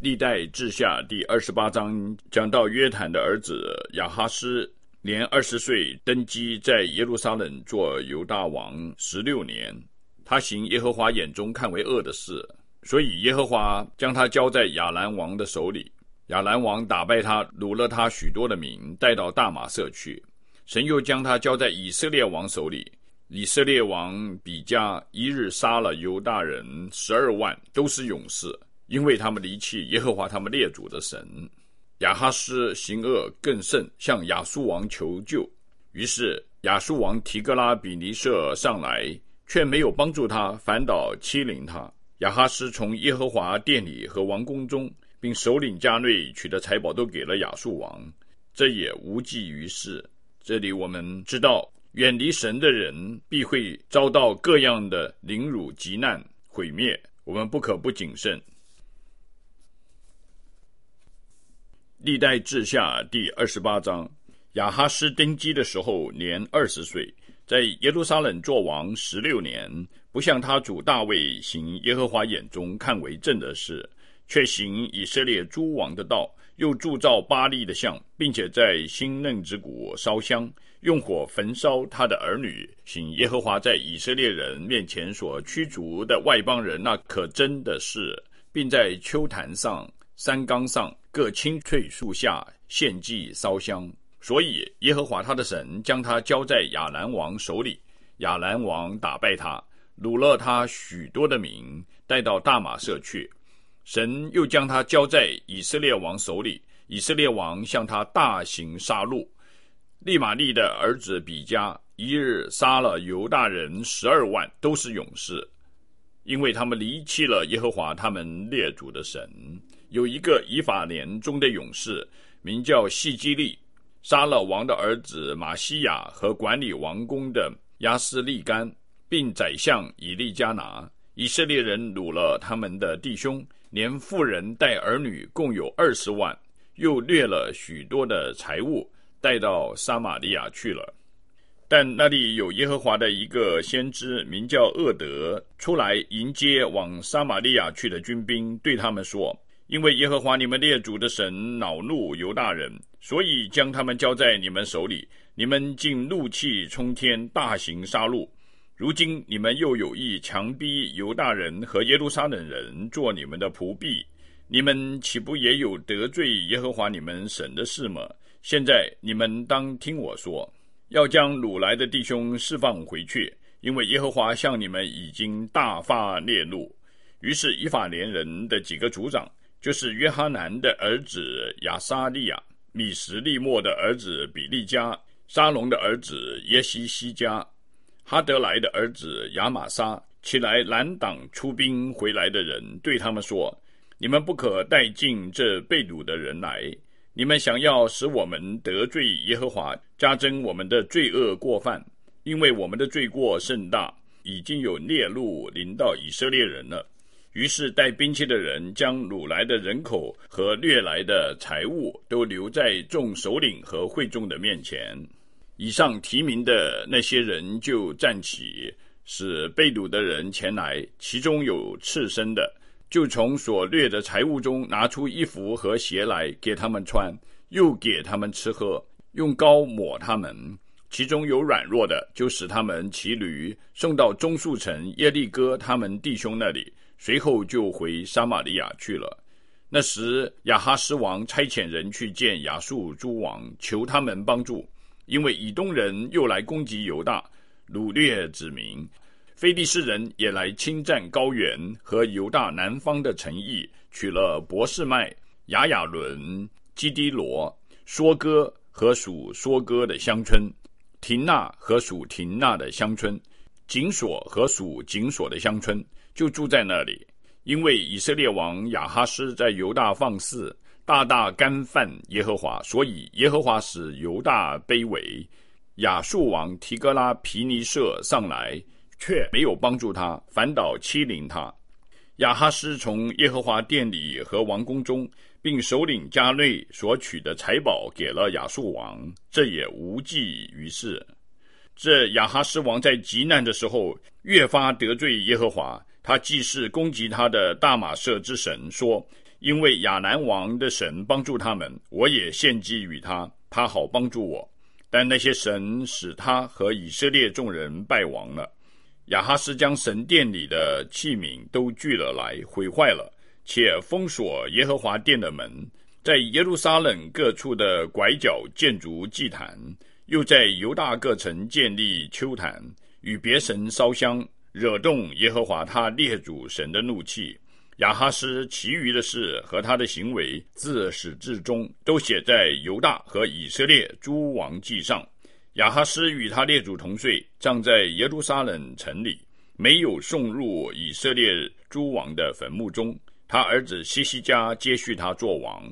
历代志下第28章讲到约坦的儿子亚哈斯年20岁登基，在耶路撒冷做犹大王16年。他行耶和华眼中看为恶的事，所以耶和华将他交在亚兰王的手里。亚兰王打败他，掳了他许多的民，带到大马色去。神又将他交在以色列王手里。以色列王比加一日杀了犹大人12万，都是勇士，因为他们离弃耶和华他们列祖的神。亚哈斯行恶更甚，向亚述王求救。于是亚述王提格拉比尼舍上来，却没有帮助他，反倒欺凌他。亚哈斯从耶和华殿里和王宫中，并首领家内取的财宝都给了亚述王，这也无济于事。这里我们知道，远离神的人必会遭到各样的凌辱、极难、毁灭，我们不可不谨慎。历代志下第28章，亚哈斯登基的时候年20岁，在耶路撒冷作王16年，不像他主大卫行耶和华眼中看为正的事，却行以色列诸王的道，又铸造巴力的像，并且在新嫩之谷烧香，用火焚烧他的儿女，行耶和华在以色列人面前所驱逐的外邦人那可憎的事，并在丘坛上、山冈上各青翠树下献祭烧香。所以耶和华他的神将他交在亚兰王手里，亚兰王打败他，掳了他许多的民，带到大马色去。神又将他交在以色列王手里，以色列王向他大行杀戮。利玛利的儿子比加一日杀了犹大人12万，都是勇士，因为他们离弃了耶和华他们列祖的神。有一个以法莲中的勇士，名叫细基利，杀了王的儿子马西亚和管理王宫的亚斯利干，并宰相以利加拿。以色列人掳了他们的弟兄，连妇人带儿女共有20万，又掠了许多的财物，带到撒玛利亚去了。但那里有耶和华的一个先知，名叫厄德，出来迎接往撒玛利亚去的军兵，对他们说：因为耶和华你们列祖的神恼怒犹大人，所以将他们交在你们手里，你们竟怒气冲天，大行杀戮。如今你们又有意强逼犹大人和耶路撒冷人做你们的仆婢，你们岂不也有得罪耶和华你们神的事吗？现在你们当听我说，要将掳来的弟兄释放回去，因为耶和华向你们已经大发烈怒。于是以法莲人的几个族长，就是约哈南的儿子亚撒利亚、米什利莫的儿子比利加、沙龙的儿子耶西西加、哈德莱的儿子亚玛撒，起来拦挡出兵回来的人，对他们说：你们不可带进这被掳的人来，你们想要使我们得罪耶和华，加增我们的罪恶过犯，因为我们的罪过甚大，已经有烈怒临到以色列人了。于是带兵器的人将掳来的人口和掠来的财物都留在众首领和会众的面前。以上提名的那些人就站起，使被掳的人前来，其中有赤身的，就从所掠的财物中拿出衣服和鞋来给他们穿，又给他们吃喝，用膏抹他们。其中有软弱的，就使他们骑驴送到中速城耶利哥他们弟兄那里，随后就回撒玛利亚去了。那时亚哈斯王差遣人去见亚述诸王，求他们帮助，因为以东人又来攻击犹大，掳掠子民。非利士人也来侵占高原和犹大南方的城邑，取了伯示麦、亚雅伦、基低罗、梭哥和属梭哥的乡村，廷纳和属廷纳的乡村，紧索和属紧索的乡村，就住在那里。因为以色列王亚哈斯在犹大放肆，大大干犯耶和华，所以耶和华使犹大卑微。亚述王提格拉皮尼舍上来，却没有帮助他，反倒欺凌他。亚哈斯从耶和华殿里和王宫中，并首领家内所取的财宝给了亚述王，这也无济于事。这亚哈斯王在极难的时候，越发得罪耶和华。他既是攻击他的大马色之神，说： 因为亚南王的神帮助他们，我也献祭与他，他好帮助我。但那些神使他和以色列众人败亡了。亚哈斯将神殿里的器皿都聚了来，毁坏了，且封锁耶和华殿的门，在耶路撒冷各处的拐角建筑祭坛，又在犹大各城建立丘坛，与别神烧香，惹动耶和华他列祖神的怒气。亚哈斯其余的事和他的行为，自始至终都写在犹大和以色列诸王记上。亚哈斯与他列祖同睡，葬在耶路撒冷城里，没有送入以色列诸王的坟墓中。他儿子希西家接续他作王。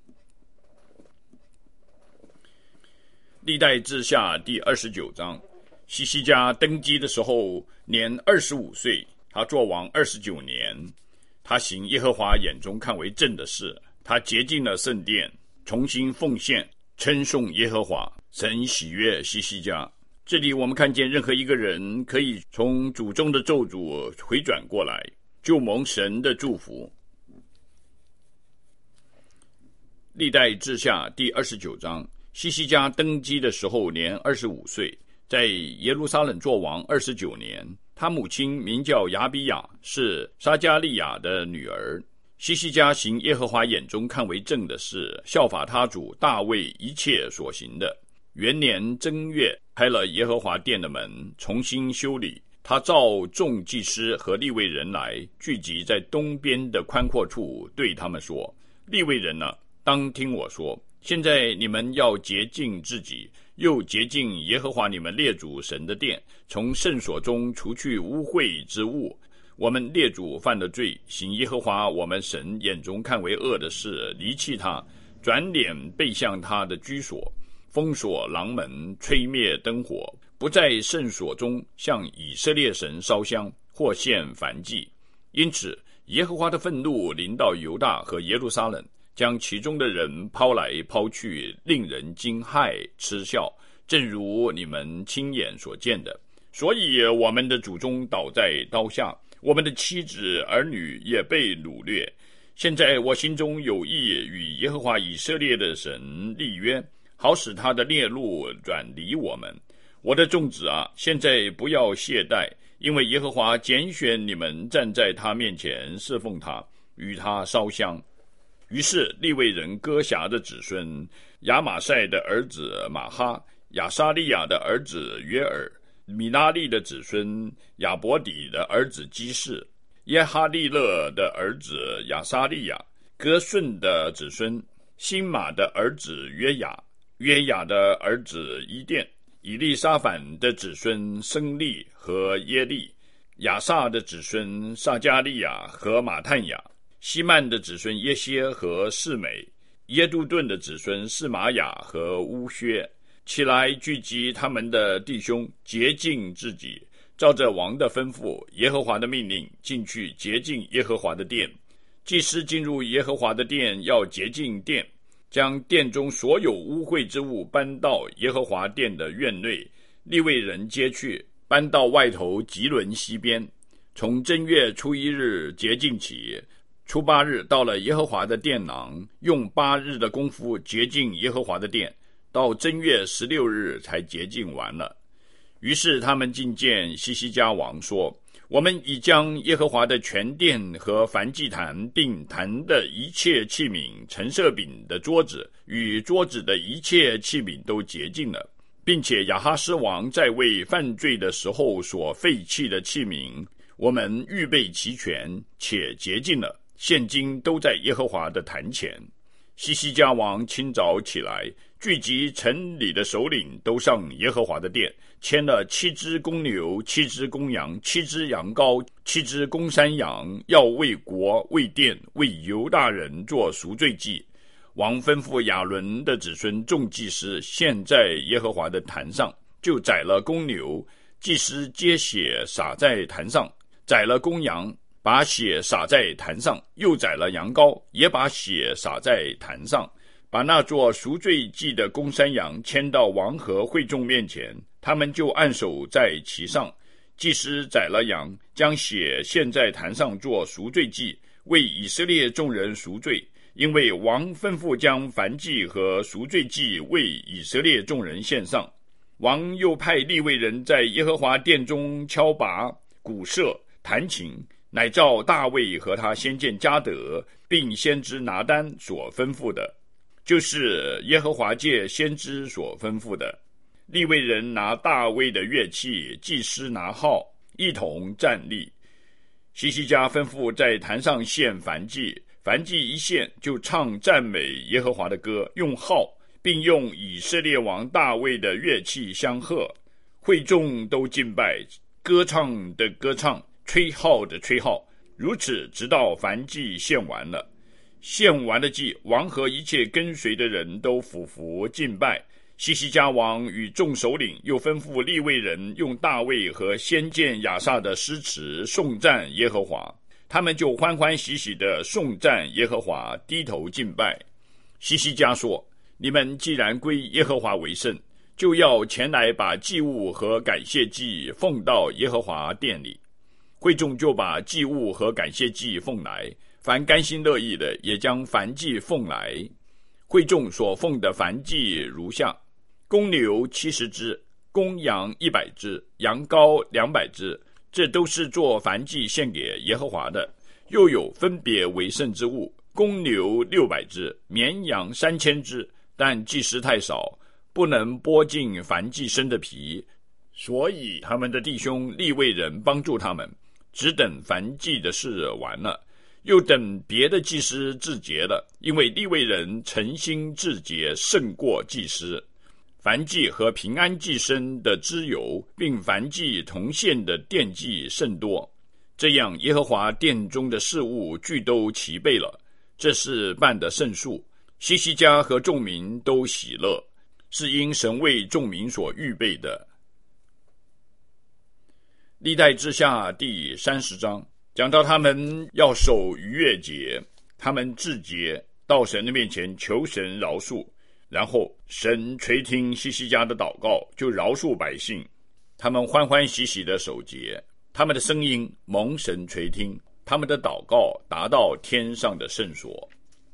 历代志下第29章，希西家登基的时候年25岁，他作王29年。他行耶和华眼中看为正的事，他洁净了圣殿，重新奉献，称颂耶和华，神喜悦希西家。这里我们看见任何一个人可以从祖宗的咒诅回转过来，就蒙神的祝福。历代志下第29章，希西家登基的时候年25岁，在耶路撒冷作王29年。他母亲名叫亚比雅，是撒迦利亚的女儿。希西家行耶和华眼中看为正的事，效法他主大卫一切所行的。元年正月，开了耶和华殿的门，重新修理。他召众祭司和利未人来，聚集在东边的宽阔处，对他们说：利未人啊，当听我说，现在你们要洁净自己，又洁净耶和华你们列祖神的殿，从圣所中除去污秽之物。我们列祖犯了罪，行耶和华我们神眼中看为恶的事，离弃他，转脸背向他的居所，封锁廊门，吹灭灯火，不在圣所中向以色列神烧香或献燔祭。因此耶和华的愤怒临到犹大和耶路撒冷，将其中的人抛来抛去，令人惊骇嗤笑，正如你们亲眼所见的。所以我们的祖宗倒在刀下，我们的妻子儿女也被掳掠。现在我心中有意与耶和华以色列的神立约，好使他的烈怒转离我们。我的众子啊，现在不要懈怠，因为耶和华拣选你们站在他面前侍奉他，与他烧香。于是利未人歌辖的子孙亚玛赛的儿子马哈，亚沙利亚的儿子约尔，米拉利的子孙亚伯底的儿子基士，耶哈利勒的儿子亚沙利亚，哥顺的子孙辛马的儿子约雅，约雅的儿子伊甸，以利沙反的子孙生利和耶利，亚萨的子孙撒迦利亚和马探雅，希曼的子孙耶歇和示美，耶杜顿的子孙示玛雅和乌薛，起来聚集他们的弟兄，洁净自己，照着王的吩咐，耶和华的命令，进去洁净耶和华的殿。祭司进入耶和华的殿，要洁净殿，将殿中所有污秽之物搬到耶和华殿的院内，利未人接去，搬到外头吉伦西边。从正月初1日洁净起，初8日到了耶和华的殿廊，用8日的功夫洁净耶和华的殿，到正月16日才洁净完了。于是他们进见希西家王说：我们已将耶和华的全殿和燔祭坛，并坛的一切器皿，陈设饼的桌子与桌子的一切器皿都洁净了，并且亚哈斯王在位犯罪的时候所废弃的器皿，我们预备齐全，且洁净了，现今都在耶和华的坛前。希西家王清早起来，聚集城里的首领，都上耶和华的殿，牵了7只公牛、7只公羊、7只羊羔、7只公山羊，要为国、为殿、为犹大人做赎罪祭。王吩咐亚伦的子孙众祭司献在耶和华的坛上，就宰了公牛，祭司接血洒在坛上，宰了公羊，把血洒在坛上，又宰了羊羔，也把血洒在坛上，把那做赎罪祭的公山羊牵到王和会众面前，他们就按手在其上。祭司宰了羊，将血献在坛上做赎罪祭， 为以色列众人赎罪，因为王吩咐将燔祭和赎罪祭为以色列众人献上。王又派利未人在耶和华殿中敲拔、鼓瑟、弹琴，乃照大卫和他先见迦得并先知拿单所吩咐的，就是耶和华借先知所吩咐的。利未人拿大卫的乐器，祭司拿号，一同站立。希西家吩咐在坛上献燔祭，燔祭一献，就唱赞美耶和华的歌，用号，并用以色列王大卫的乐器相和。会众都敬拜，歌唱的歌唱，吹号的吹号，如此直到燔祭献完了。献完了祭，王和一切跟随的人都俯伏敬拜。希西家王与众首领又吩咐利未人用大卫和先见亚萨的诗词颂赞耶和华，他们就欢欢喜喜地颂赞耶和华，低头敬拜。希西家说：你们既然归耶和华为圣，就要前来把祭物和感谢祭奉到耶和华殿里。会众就把祭物和感谢祭奉来，凡甘心乐意的也将燔祭奉来。会众所奉的燔祭如下：公牛70只，公羊100只，羊羔200只，这都是做燔祭献给耶和华的。又有分别为圣之物，公牛600只，绵羊3000只，但祭司太少，不能剥尽燔祭生的皮，所以他们的弟兄利未人帮助他们，只等燔祭的事完了，又等别的祭司自洁了，因为利未人诚心自洁胜过祭司。燔祭和平安祭生的脂油，并燔祭同献的奠祭甚多。这样耶和华殿中的事物俱都齐备了，这是办的圣数。希西家和众民都喜乐，是因神为众民所预备的。历代志下第30章讲到他们要守逾越节，他们自洁，到神的面前求神饶恕，然后神垂听希西家的祷告，就饶恕百姓。他们欢欢喜喜的守节，他们的声音蒙神垂听，他们的祷告达到天上的圣所。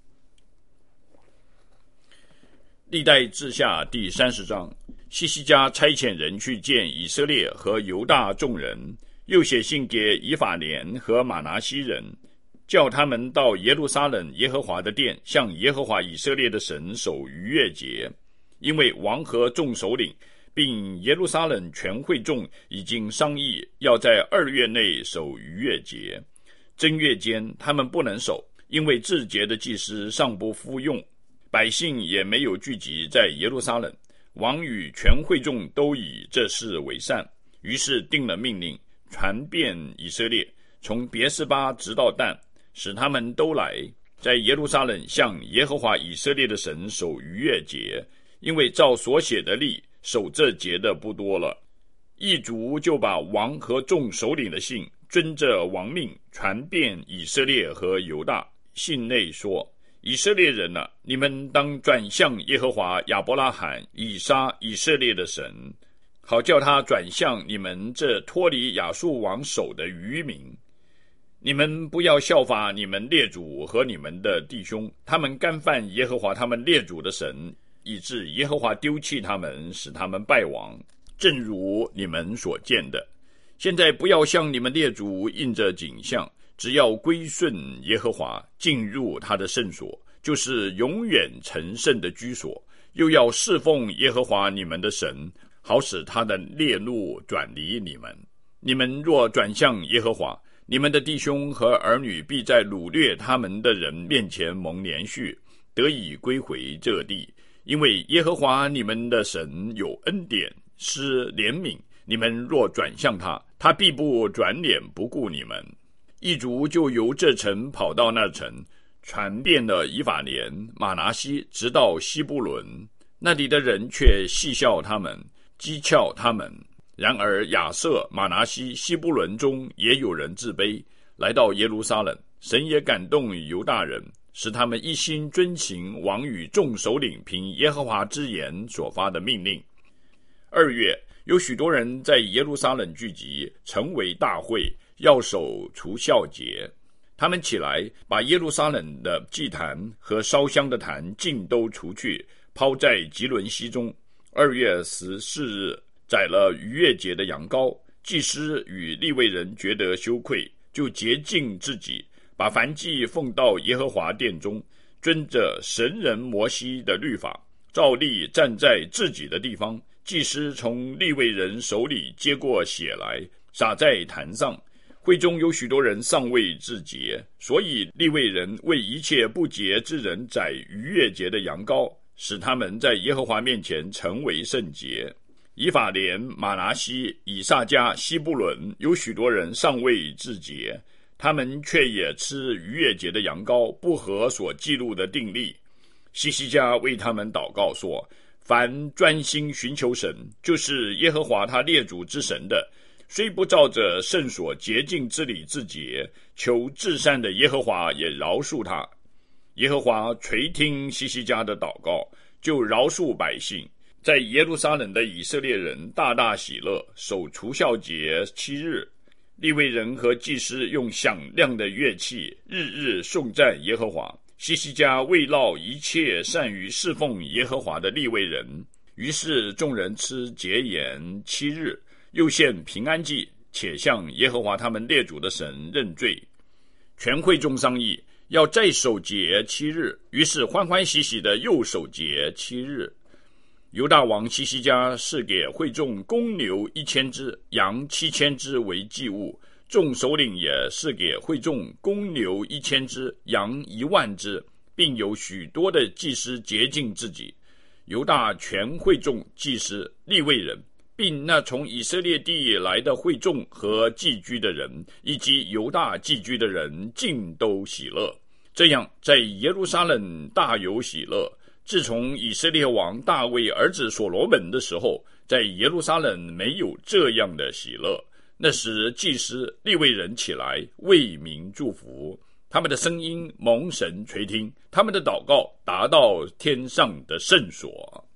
历代志下第30章，希西家差遣人去见以色列和犹大众人，又写信给以法莲和玛拿西人，叫他们到耶路撒冷耶和华的殿，向耶和华以色列的神守逾越节。因为王和众首领并耶路撒冷全会众已经商议，要在2月内守逾越节。正月间他们不能守，因为自节的祭司尚不服用，百姓也没有聚集在耶路撒冷。王与全会众都以这事为善，于是定了命令，传遍以色列，从别是巴直到但，使他们都来，在耶路撒冷向耶和华以色列的神守逾越节。因为照所写的例，守这节的不多了。异族就把王和众首领的信遵着王命传遍以色列和犹大。信内说：以色列人啊，你们当转向耶和华亚伯拉罕、以撒、以色列的神，好叫他转向你们这脱离亚述王手的愚民。你们不要效法你们列祖和你们的弟兄，他们干犯耶和华他们列祖的神，以致耶和华丢弃他们，使他们败亡，正如你们所见的。现在不要向你们列祖印着景象，只要归顺耶和华，进入他的圣所，就是永远成圣的居所，又要侍奉耶和华你们的神，好使他的烈怒转离你们。你们若转向耶和华，你们的弟兄和儿女必在掳掠他们的人面前蒙连续，得以归回这地。因为耶和华你们的神有恩典，施怜悯，你们若转向他，他必不转脸不顾你们。异族就由这城跑到那城，传遍了以法莲、玛拿西，直到西布伦。那里的人却戏笑他们，讥诮他们。然而亚瑟、玛拿西、西布伦中也有人自卑，来到耶路撒冷。神也感动犹大人，使他们一心遵行王与众首领凭耶和华之言所发的命令。2月，有许多人在耶路撒冷聚集，成为大会，要守除酵节。 他们起来，把耶路撒冷的祭坛和烧香的坛尽都除去，抛在吉伦溪中。2月14日宰了逾越节的羊羔，祭司与利未人觉得羞愧，就洁净自己，把燔祭奉到耶和华殿中，遵着神人摩西的律法，照例站在自己的地方。祭司从利未人手里接过血来，洒在坛上。会中有许多人尚未自洁，所以利未人为一切不洁之人宰逾越节的羊羔，使他们在耶和华面前成为圣洁。以法莲、马拿西、以萨迦、西布伦有许多人尚未自洁，他们却也吃逾越节的羊羔，不合所记录的定例。希西家为他们祷告说，凡专心寻求神，就是耶和华他列祖之神的，虽不照着圣所洁净之理自洁，求至善的耶和华也饶恕他。耶和华垂听希西家的祷告，就饶恕百姓。在耶路撒冷的以色列人大大喜乐，守除酵节7日。利未人和祭司用响亮的乐器，日日颂赞耶和华。希西家慰劳一切善于侍奉耶和华的利未人，于是众人吃节筵7日，又献平安祭，且向耶和华他们列祖的神认罪。全会众商议，要再守节7日，于是欢欢喜喜的又守节7日。犹大王希西家是给会众公牛1000只，羊7000只为祭物。众首领也是给会众公牛1000只，羊10000只，并有许多的祭司洁净自己。犹大全会众祭司、利未人，并那从以色列地来的会众和寄居的人，以及犹大寄居的人，尽都喜乐。这样，在耶路撒冷大有喜乐。自从以色列王大卫儿子所罗门的时候，在耶路撒冷没有这样的喜乐。那时祭司利未人起来为民祝福，他们的声音蒙神垂听，他们的祷告达到天上的圣所。